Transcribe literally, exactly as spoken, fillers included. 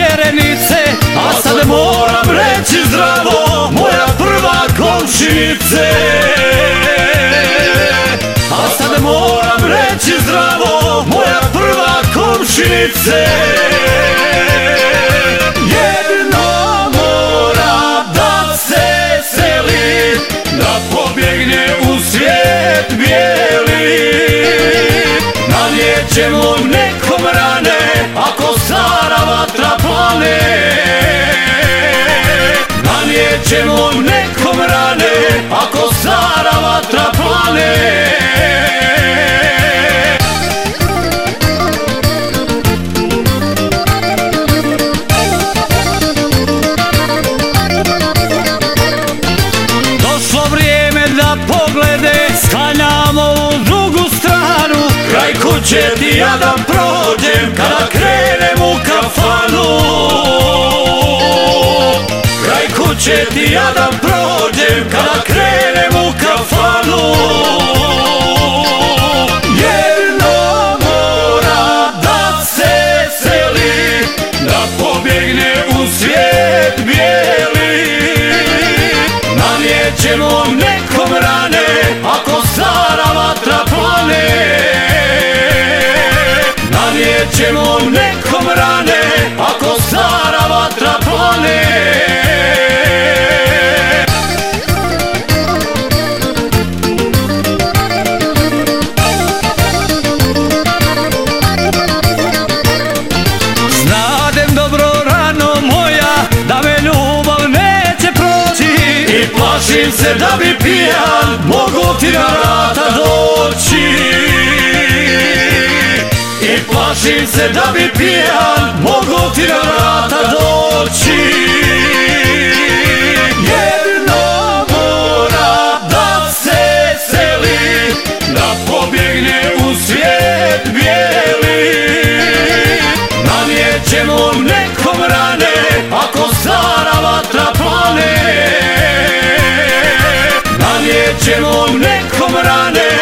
vjerenice, a sad moram reći zdravo, moja prva komšinice. A sad moram reći zdravo, moja prva komšinice. Jedno mora da se seli, da pobjegne u svijet bijeli. Nanijećemo nekom rane, ako stara vatra plane. Nanijećemo nekom rane, ako stara vatra plane. Došlo vrijeme da poglede sklanjamo u drugu stranu. Kraj kuće ti ja da prođem kada krenem u kafanu. Kraj kuće ti ja da prođem kada krenem u kafanu. Jedno mora da se seli, da pobjegne u svijet bijeli. Nanijećemo nekom rane, ako stara vatra plane. Nanijećemo nekom rane, ako stara vatra plane. Znadem dobro rano moja, da me ljubav neće proći. I plašim se da bi pijan mogu ti na vrata doći. I plašim se da bi pijan mogu ti na vrata doći. Jedno mora da se seli, da pobjegne u svijet bijeli. Nanijećemo nekom rane, ako stara vatra plane. Nanijećemo nekom rane,